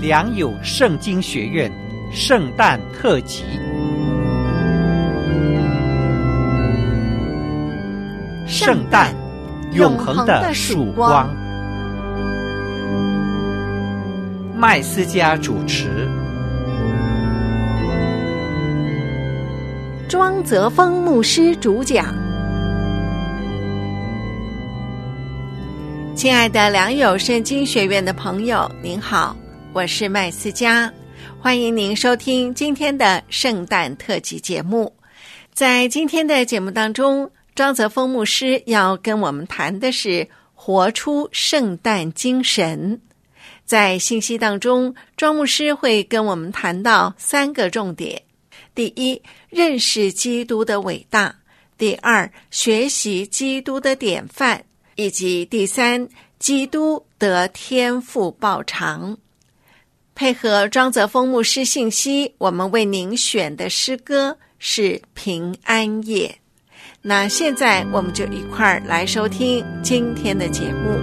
良友圣经学院圣诞特辑。圣诞，永恒的曙光。麦斯嘉主持， 庄泽峰牧师主讲。亲爱的良友圣经学院的朋友，您好，我是麦斯嘉，欢迎您收听今天的圣诞特辑节目。在今天的节目当中，庄泽峰牧师要跟我们谈的是活出圣诞精神。在信息当中，庄牧师会跟我们谈到3个重点：第一，认识基督的伟大；第二，学习基督的典范；以及第三，基督得天父报偿。配合庄泽峰牧师信息，我们为您选的诗歌是平安夜。那现在我们就一块儿来收听今天的节目。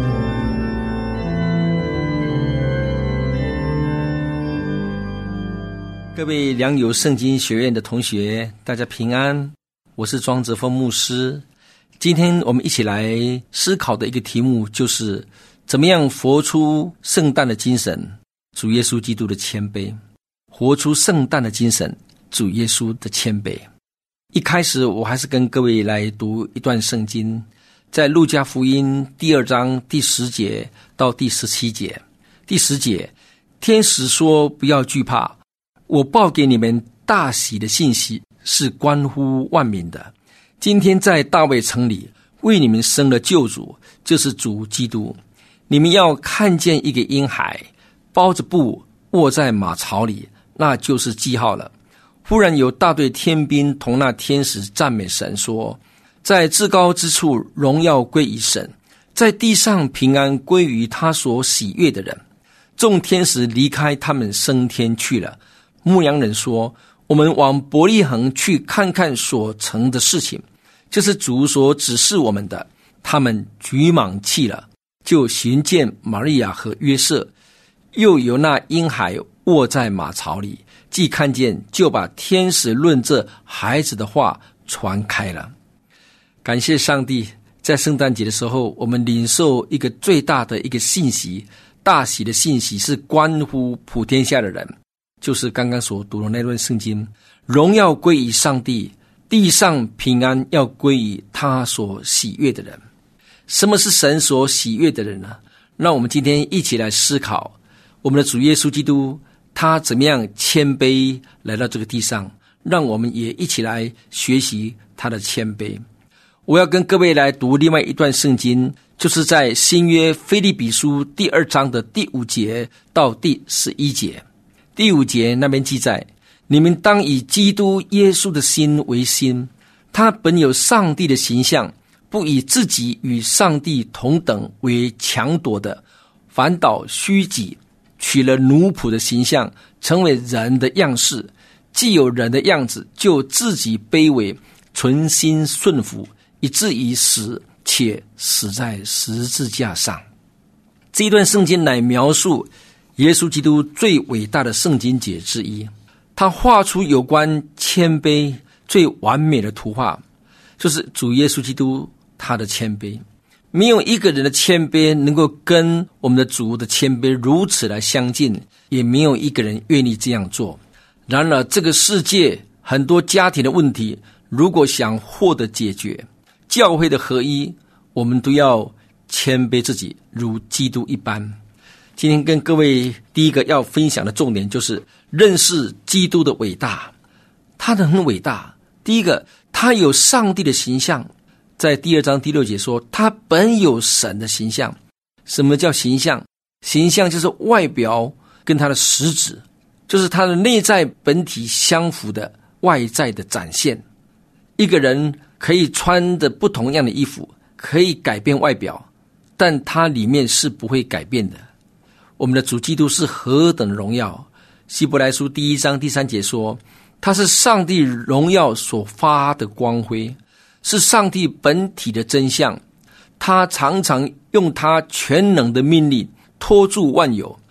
各位良友圣经学院的同学，大家平安，我是庄泽峰牧师。今天我们一起来思考的一个题目就是怎么样活出圣诞的精神，主耶稣基督的谦卑。活出圣诞的精神，主耶稣的谦卑。一开始我还是跟各位来读一段圣经，在路加福音第2章第10节到第17节。第10节，天使说，不要惧怕，我报给你们大喜的信息，是关乎万民的。今天在大卫城里为你们生了救主，就是主基督。你们要看见一个婴孩包着布卧在马槽里，那就是记号了。忽然有大队天兵同那天使赞美神，说，在至高之处荣耀归于神，在地上平安归于他所喜悦的人。众天使离开他们升天去了。牧羊人说，我们往伯利恒去看看所成的事情，就是主所指示我们的。他们举莽去了，就寻见玛利亚和约瑟，又有那婴孩卧在马槽里，既看见，就把天使论这孩子的话传开了。感谢上帝，在圣诞节的时候，我们领受一个最大的一个信息，大喜的信息，是关乎普天下的人，就是刚刚所读的那段圣经，荣耀归于上帝，地上平安要归于他所喜悦的人。什么是神所喜悦的人呢？让我们今天一起来思考，我们的主耶稣基督他怎么样谦卑来到这个地上，让我们也一起来学习他的谦卑。我要跟各位来读另外一段圣经，就是在新约腓立比书第2章的第5节到第11节。第5节那边记载，你们当以基督耶稣的心为心，他本有上帝的形象，不以自己与上帝同等为强夺的，反倒虚己，取了奴仆的形象，成为人的样式。既有人的样子，就自己卑微，存心顺服，以至于死，且死在十字架上。这一段圣经乃描述耶稣基督最伟大的圣经节之一，他画出有关谦卑最完美的图画，就是主耶稣基督他的谦卑。没有一个人的谦卑能够跟我们的主的谦卑如此来相近，也没有一个人愿意这样做。然而这个世界很多家庭的问题，如果想获得解决，教会的合一，我们都要谦卑自己，如基督一般。今天跟各位第一个要分享的重点就是认识基督的伟大。他很伟大。第一个，他有上帝的形象，在第2章第6节说，他本有神的形象。什么叫形象？形象就是外表跟他的实质，就是他的内在本体相符的外在的展现。一个人可以穿的不同样的衣服，可以改变外表，但他里面是不会改变的。我们的主基督是何等荣耀。希伯来书第1章第3节说，他是上帝荣耀所发的光辉，是上帝本体的真相。他常常用他全能的命令托住万有，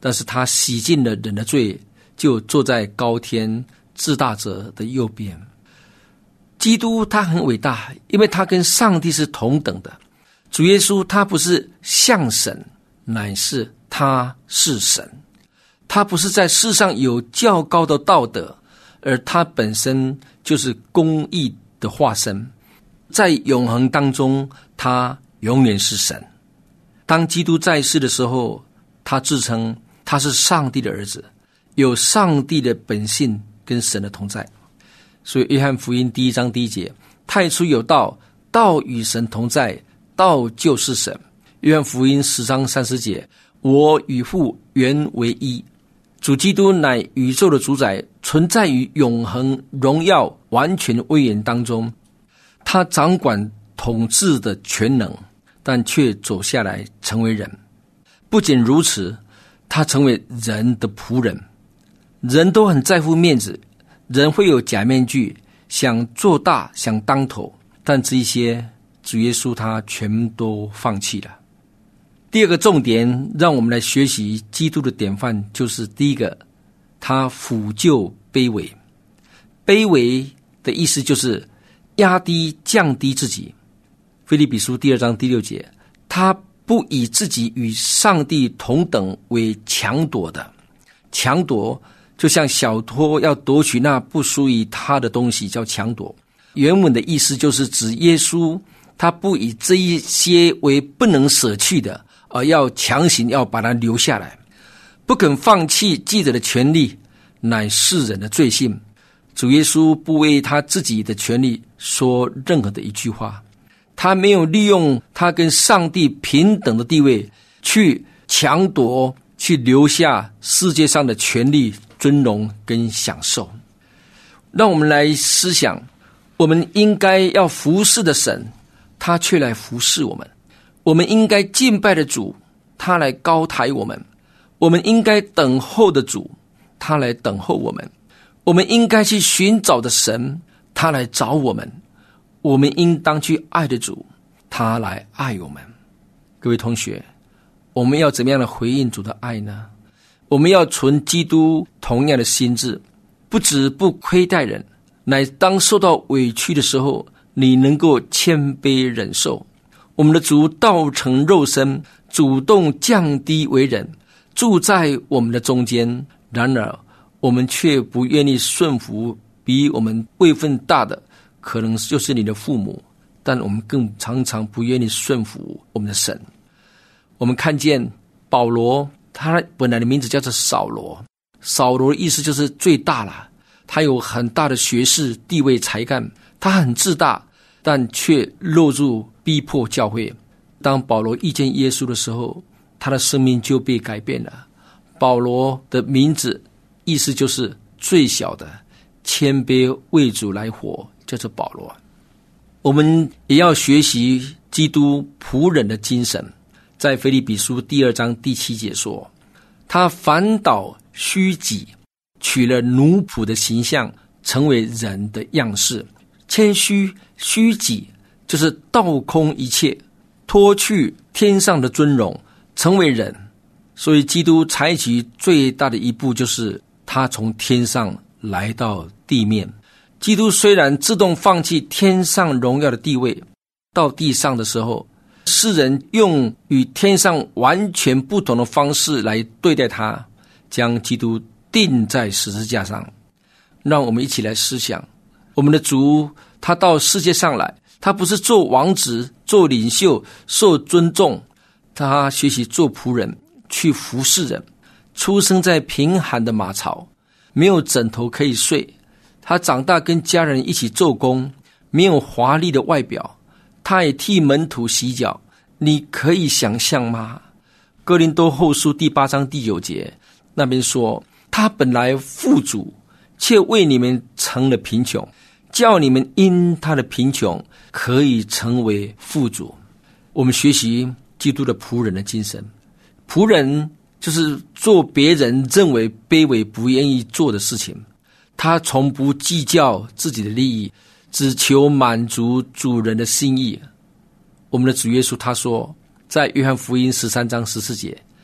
但是他洗尽了人的罪，就坐在高天至大者的右边。基督他很伟大，因为他跟上帝是同等的。主耶稣他不是像神，乃是他是神。他不是在世上有较高的道德，而他本身就是公义的化身。在永恒当中，他永远是神。当基督在世的时候，他自称他是上帝的儿子，有上帝的本性跟神的同在。所以约翰福音1章1节，太初有道，道与神同在，道就是神。约翰福音10章30节，我与父原为一。主基督乃宇宙的主宰，存在于永恒荣耀完全威严当中。他掌管统治的全能，但却走下来成为人。不仅如此，他成为人的仆人。人都很在乎面子，人会有假面具，想做大，想当头，但这一些主耶稣他全都放弃了。第二个重点，让我们来学习基督的典范，就是第一个，他俯就卑微。卑微的意思就是压低降低自己。腓立比书2章6节，他不以自己与上帝同等为强夺的。强夺就像小偷要夺取那不属于他的东西，叫强夺。原文的意思就是指耶稣他不以这一些为不能舍去的，而要强行要把它留下来，不肯放弃记者的权利，乃世人的罪性。主耶稣不为他自己的权利说任何的一句话，他没有利用他跟上帝平等的地位去强夺，去留下世界上的权利、尊荣跟享受。让我们来思想，我们应该要服侍的神，他却来服侍我们；我们应该敬拜的主，他来高抬我们；我们应该等候的主，他来等候我们；我们应该去寻找的神，他来找我们；我们应当去爱的主，他来爱我们。各位同学，我们要怎么样的回应主的爱呢？我们要存基督同样的心志，不只不亏待人，乃当受到委屈的时候，你能够谦卑忍受。我们的主道成肉身，主动降低为人，住在我们的中间。然而我们却不愿意顺服比我们位分大的，可能就是你的父母，但我们更常常不愿意顺服我们的神。我们看见保罗，他本来的名字叫做扫罗，扫罗的意思就是最大了，他有很大的学识、地位、才干，他很自大，但却落入逼迫教会。当保罗遇见耶稣的时候，他的生命就被改变了。保罗的名字意思就是最小的，谦卑为主来活，叫做保罗。我们也要学习基督仆人的精神。在腓立比书2章7节说，他反倒虚己，取了奴仆的形象，成为人的样式。谦虚虚己就是倒空一切，脱去天上的尊荣，成为人。所以基督采取最大的一步，就是他从天上来到地面。基督虽然自动放弃天上荣耀的地位，到地上的时候，世人用与天上完全不同的方式来对待他，将基督钉在十字架上。让我们一起来思想，我们的主他到世界上来，他不是做王子、做领袖、受尊重，他学习做仆人，去服侍人。出生在贫寒的马槽，没有枕头可以睡，他长大跟家人一起做工，没有华丽的外表，他也替门徒洗脚。你可以想象吗？哥林多后书8章9节那边说，他本来富足，却为你们成了贫穷，叫你们因他的贫穷可以成为富足。我们学习基督的仆人的精神。仆人就是做别人认为卑微不愿意做的事情，他从不计较自己的利益，只求满足主人的心意。我们的主耶稣他说，在约翰福音13章14节，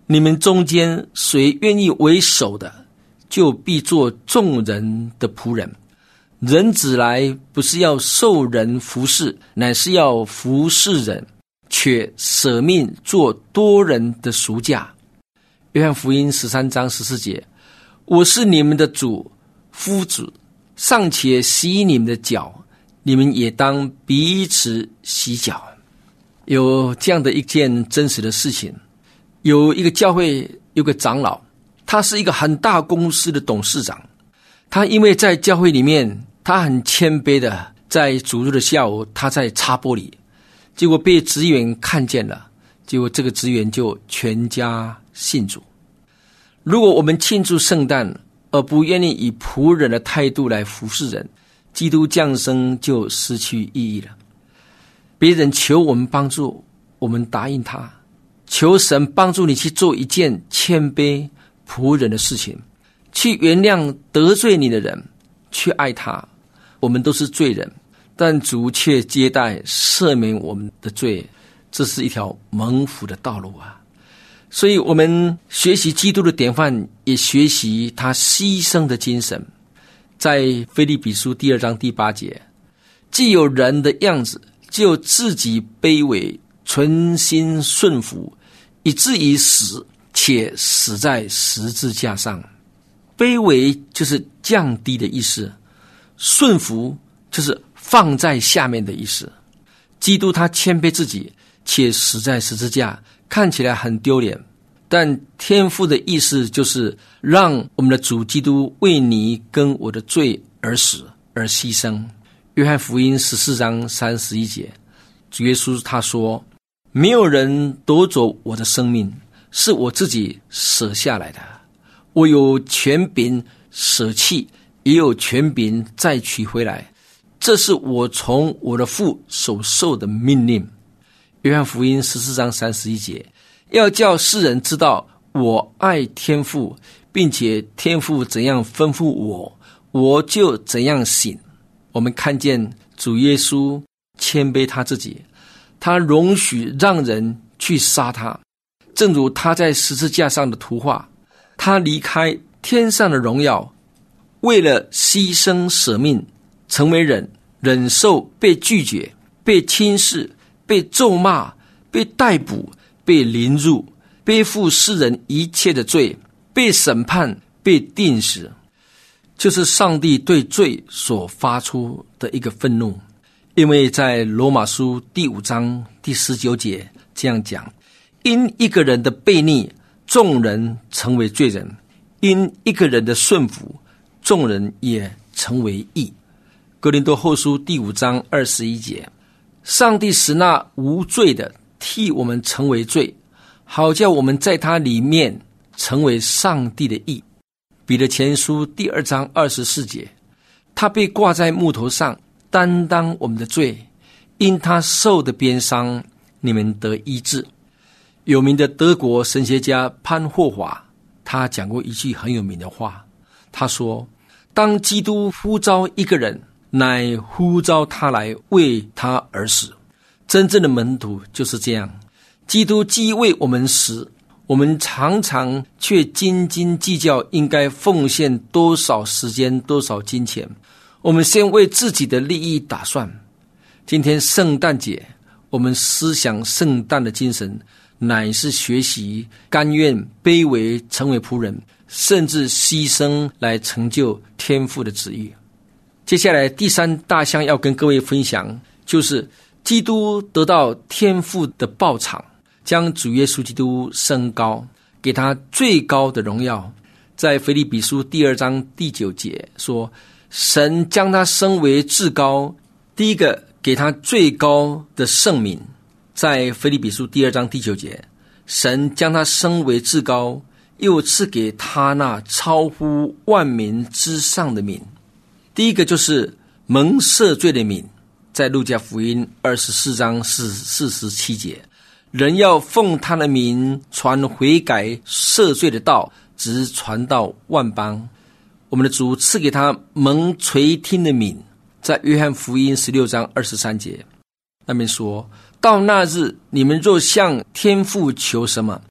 你们中间谁愿意为首的，就必做众人的仆人。人子来不是要受人服侍，乃是要服侍人，却舍命做多人的赎价。约翰福音13章14节，我是你们的主夫子，尚且洗你们的脚，你们也当彼此洗脚。有这样的一件真实的事情，有一个教会有个长老，他是一个很大公司的董事长，他因为在教会里面他很谦卑的，在主日的下午他在擦玻璃，结果被职员看见了，结果这个职员就全家信主。如果我们庆祝圣诞而不愿意以仆人的态度来服侍人，基督降生就失去意义了。别人求我们帮助，我们答应他，求神帮助你去做一件谦卑仆人的事情，去原谅得罪你的人，去爱他。我们都是罪人，但主却接待赦免我们的罪，这是一条蒙福的道路啊！所以我们学习基督的典范，也学习他牺牲的精神。在腓立比书2章8节，既有人的样子，就自己卑微，存心顺服，以至于死，且死在十字架上。卑微就是降低的意思，顺服就是放在下面的意思。基督他谦卑自己，且死在十字架，看起来很丢脸，但天父的意思就是让我们的主基督为你跟我的罪而死而牺牲。约翰福音14章31节，主耶稣他说，没有人夺走我的生命，是我自己舍下来的，我有权柄舍弃，也有权柄再取回来，这是我从我的父所受的命令。约翰福音14章31节，要叫世人知道我爱天父，并且天父怎样吩咐我，我就怎样行。我们看见主耶稣谦卑他自己，他容许让人去杀他，正如他在十字架上的图画，他离开天上的荣耀，为了牺牲舍命，成为人，忍受被拒绝，被轻视，被咒骂，被逮捕，被凌辱，背负世人一切的罪，被审判，被钉死。就是上帝对罪所发出的一个愤怒。因为在罗马书5章19节这样讲，因一个人的悖逆，众人成为罪人，因一个人的顺服，众人也成为义。哥林多后书5章21节，上帝使那无罪的替我们成为罪，好叫我们在他里面成为上帝的义。彼得前书2章24节，他被挂在木头上，担当我们的罪，因他受的鞭伤，你们得医治。有名的德国神学家潘霍华，他讲过一句很有名的话，他说，当基督呼召一个人，乃呼召他来为他而死。真正的门徒就是这样，基督既为我们死，我们常常却斤斤计较应该奉献多少时间，多少金钱，我们先为自己的利益打算。今天圣诞节，我们思想圣诞的精神，乃是学习甘愿卑微成为仆人，甚至牺牲来成就天父的旨意。接下来第三大项要跟各位分享，就是基督得到天父的报偿，将主耶稣基督升高，给他最高的荣耀。在腓立比书2章9节说，神将他升为至高，第一个给他最高的圣名。在腓立比书2章9节，神将他升为至高，又赐给他那超乎万民之上的名。第一个就是蒙赦罪的名，在路加福音24章47节，人要奉他的名传悔改赦罪的道，直传到万邦。我们的主赐给他蒙垂听的名，在约翰福音16章23节，那边说，到那日，你们若向天父求什么，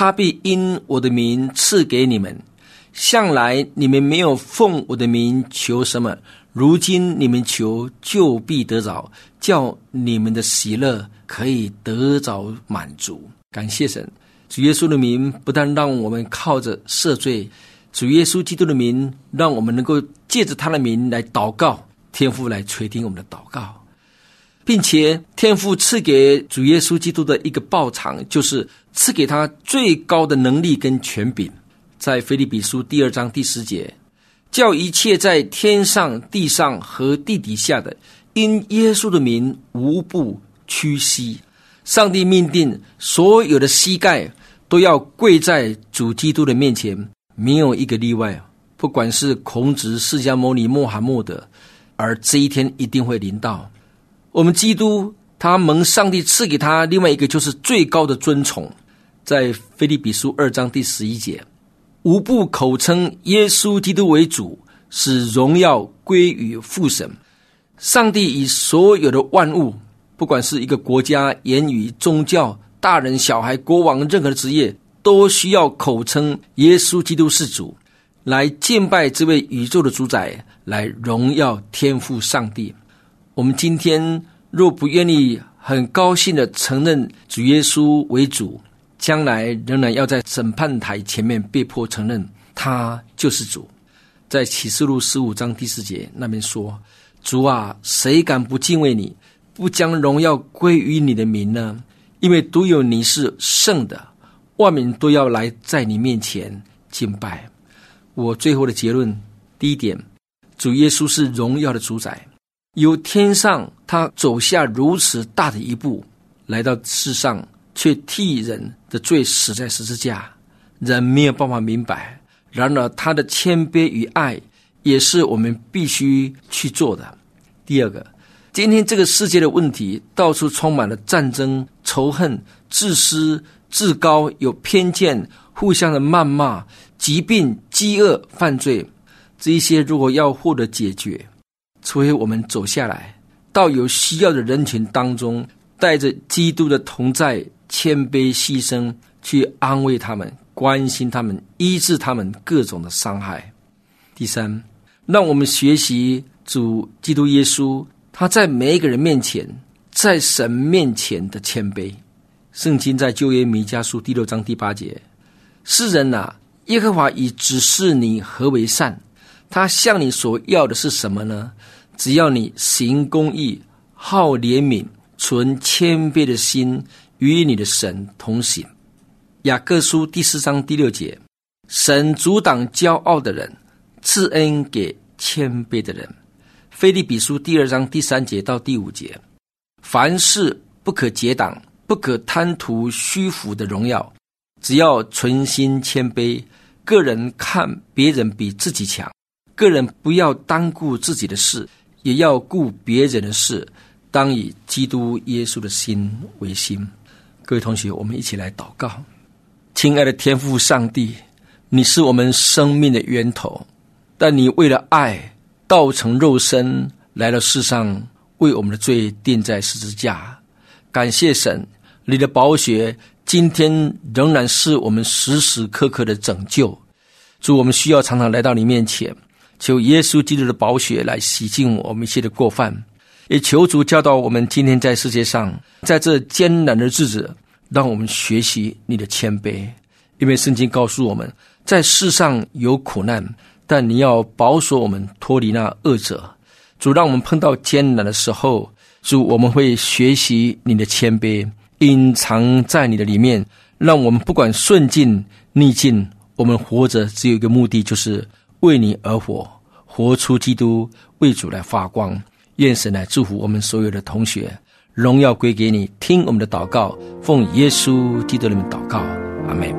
他必因我的名赐给你们。向来你们没有奉我的名求什么，如今你们求就必得着，叫你们的喜乐可以得着满足。感谢神，主耶稣的名不但让我们靠着赦罪，主耶稣基督的名让我们能够借着他的名来祷告，天父来垂听我们的祷告，并且天父赐给主耶稣基督的一个报偿，就是赐给他最高的能力跟权柄。在腓立比书2章第10节，叫一切在天上地上和地底下的，因耶稣的名无不屈膝。上帝命定所有的膝盖都要跪在主基督的面前，没有一个例外，不管是孔子、释迦牟尼、穆罕默德，而这一天一定会临到。我们基督他蒙上帝赐给他另外一个就是最高的尊崇，在腓立比书2章第11节，无不口称耶稣基督为主，使荣耀归于父神。上帝以所有的万物，不管是一个国家、言语、宗教、大人小孩、国王，任何的职业，都需要口称耶稣基督是主，来敬拜这位宇宙的主宰，来荣耀天父上帝。我们今天若不愿意很高兴地承认主耶稣为主，将来仍然要在审判台前面被迫承认他就是主。在启示录15章第4节那边说，主啊，谁敢不敬畏你，不将荣耀归于你的名呢？因为独有你是圣的，万民都要来在你面前敬拜。我最后的结论，第一点，主耶稣是荣耀的主宰，由天上他走下如此大的一步，来到世上，却替人的罪死在十字架，人没有办法明白。然而他的谦卑与爱也是我们必须去做的。第二个，今天这个世界的问题到处充满了战争、仇恨、自私、自高、有偏见、互相的谩骂、疾病、饥饿、犯罪，这一些如果要获得解决，除非我们走下来到有需要的人群当中，带着基督的同在、谦卑牺牲，去安慰他们、关心他们、医治他们各种的伤害。第三，让我们学习主基督耶稣，他在每一个人面前，在神面前的谦卑。圣经在旧约弥迦书第6章第8节，世人啊，耶和华已指示你何为善，他向你所要的是什么呢？只要你行公义，好怜悯，存谦卑的心，与你的神同行。雅各书第4章第6节，神阻挡骄傲的人，赐恩给谦卑的人。腓立比书第2章第3节到第5节，凡事不可结党，不可贪图虚浮的荣耀，只要存心谦卑，个人看别人比自己强，个人不要单顾自己的事，也要顾别人的事，当以基督耶稣的心为心。各位同学，我们一起来祷告。亲爱的天父上帝，你是我们生命的源头，但你为了爱道成肉身，来到世上，为我们的罪钉在十字架。感谢神，你的宝血今天仍然是我们时时刻刻的拯救。主，我们需要常常来到你面前，求耶稣基督的宝血来洗净我们一切的过犯，也求主教导我们今天在世界上，在这艰难的日子，让我们学习你的谦卑。因为圣经告诉我们，在世上有苦难，但你要保守我们脱离那恶者。主，让我们碰到艰难的时候，主，我们会学习你的谦卑，隐藏在你的里面，让我们不管顺境逆境，我们活着只有一个目的，就是为你而活，活出基督，为主来发光。愿神来祝福我们所有的同学，荣耀归给你。听我们的祷告，奉耶稣基督的名祷告，阿们。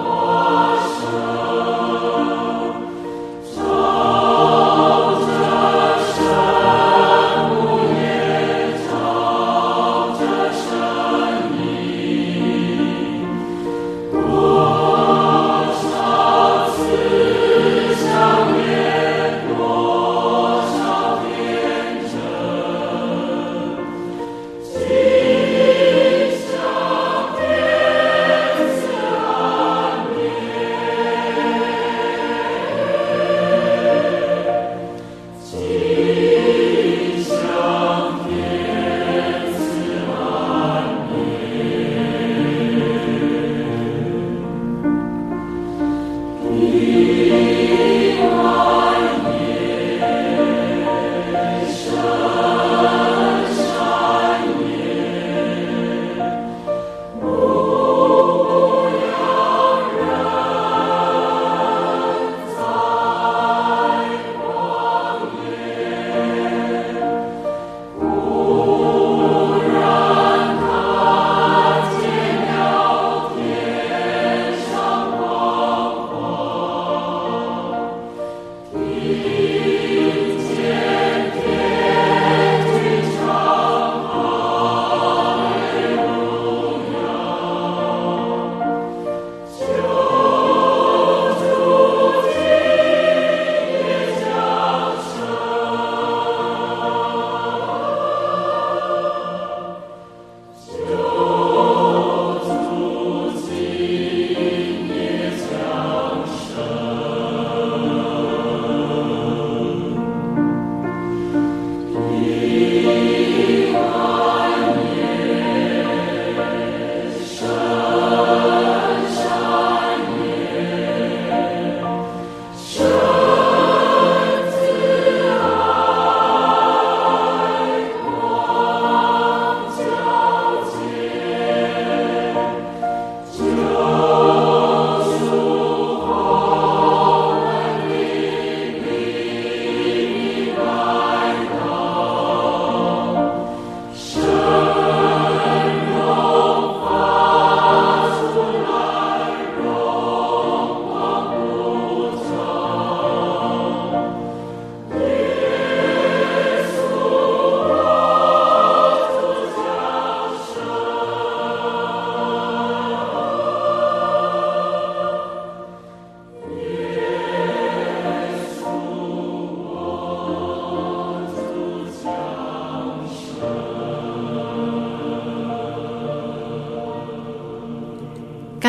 Oh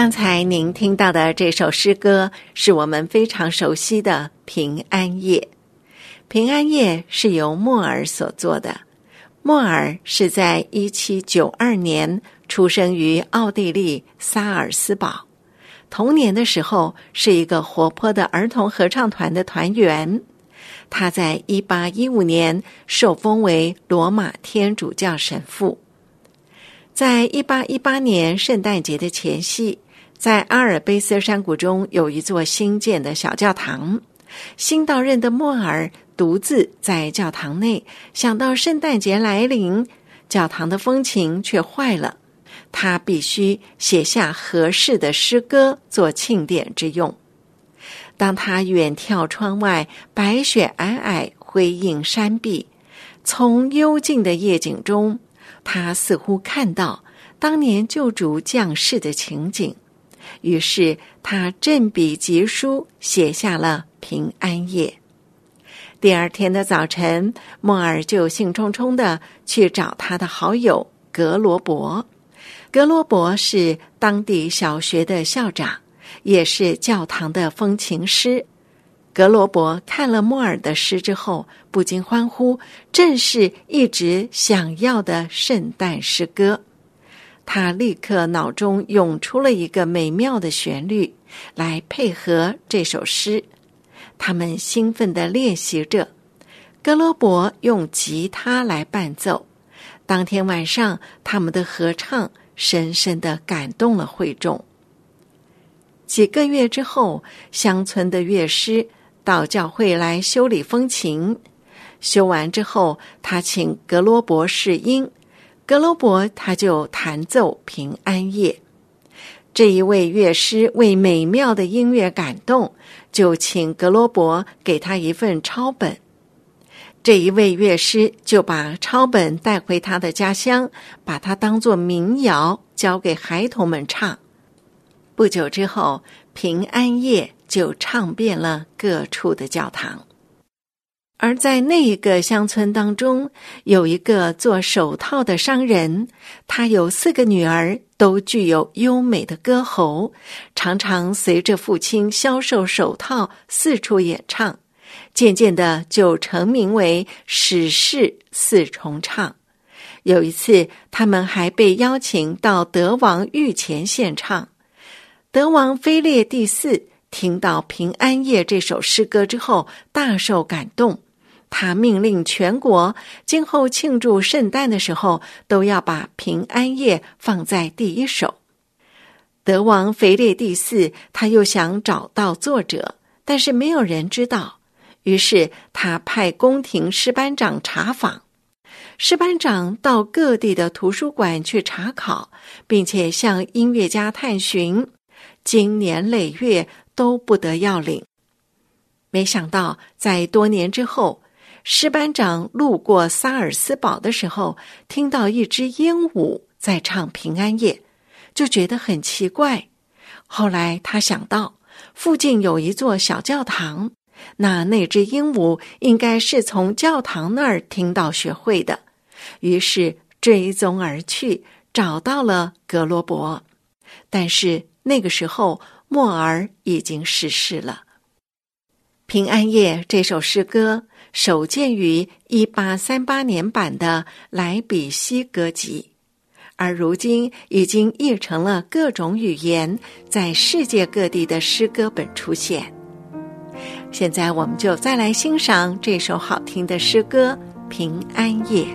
刚才您听到的这首诗歌是我们非常熟悉的《平安夜》。平安夜是由莫尔所作的。莫尔是在1792年出生于奥地利萨尔斯堡，童年的时候是一个活泼的儿童合唱团的团员。他在1815年受封为罗马天主教神父。在1818年圣诞节的前夕，在阿尔卑斯山谷中有一座新建的小教堂。新到任的莫尔独自在教堂内，想到圣诞节来临，教堂的风琴却坏了，他必须写下合适的诗歌做庆典之用。当他远眺窗外，白雪皑皑辉映山壁，从幽静的夜景中，他似乎看到当年救主降世的情景。于是他振笔疾书，写下了平安夜。第二天的早晨，莫尔就兴冲冲地去找他的好友格罗伯。格罗伯是当地小学的校长，也是教堂的风琴师。格罗伯看了莫尔的诗之后，不禁欢呼，正是一直想要的圣诞诗歌。他立刻脑中涌出了一个美妙的旋律来配合这首诗。他们兴奋地练习着，格罗伯用吉他来伴奏。当天晚上，他们的合唱深深地感动了会众。几个月之后，乡村的乐师到教会来修理风琴。修完之后，他请格罗伯试音，格罗伯他就弹奏平安夜。这一位乐师为美妙的音乐感动，就请格罗伯给他一份抄本。这一位乐师就把抄本带回他的家乡，把它当作民谣交给孩童们唱。不久之后，平安夜就唱遍了各处的教堂。而在那一个乡村当中，有一个做手套的商人，他有4个女儿，都具有优美的歌喉，常常随着父亲销售手套四处演唱，渐渐的就成名为史氏4重唱。有一次，他们还被邀请到德王御前献唱。德王腓烈第4听到平安夜这首诗歌之后，大受感动。他命令全国今后庆祝圣诞的时候，都要把平安夜放在第一首。德王腓烈第4他又想找到作者，但是没有人知道。于是他派宫廷诗班长查访。诗班长到各地的图书馆去查考，并且向音乐家探寻，经年累月都不得要领。没想到在多年之后，诗班长路过萨尔斯堡的时候，听到一只鹦鹉在唱平安夜，就觉得很奇怪。后来他想到附近有一座小教堂，那只鹦鹉应该是从教堂那儿听到学会的，于是追踪而去，找到了格罗伯。但是那个时候莫尔已经逝世了。平安夜这首诗歌首见于1838年版的莱比锡歌集，而如今已经译成了各种语言，在世界各地的诗歌本出现。现在我们就再来欣赏这首好听的诗歌《平安夜》。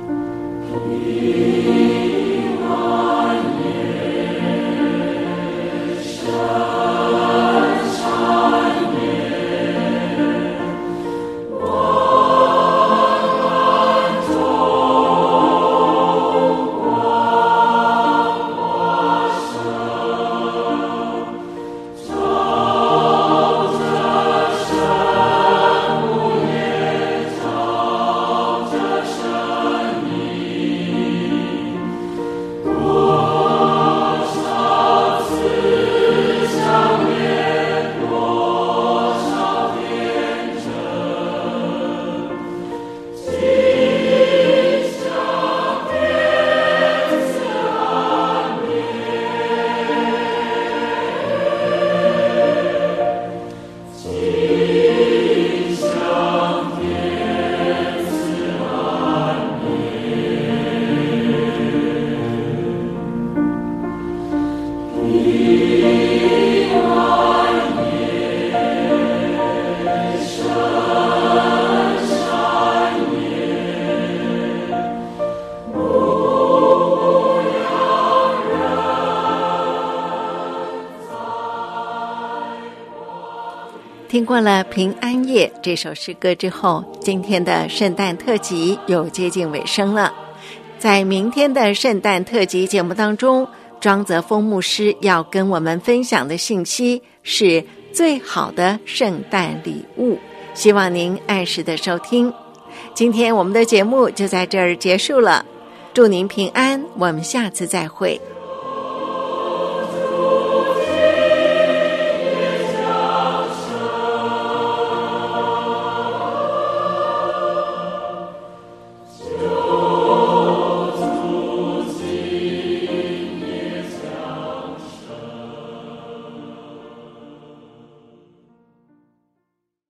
听过了《平安夜》这首诗歌之后，今天的圣诞特辑又接近尾声了。在明天的圣诞特辑节目当中，庄泽峰牧师要跟我们分享的信息是最好的圣诞礼物，希望您按时的收听。今天我们的节目就在这儿结束了，祝您平安，我们下次再会。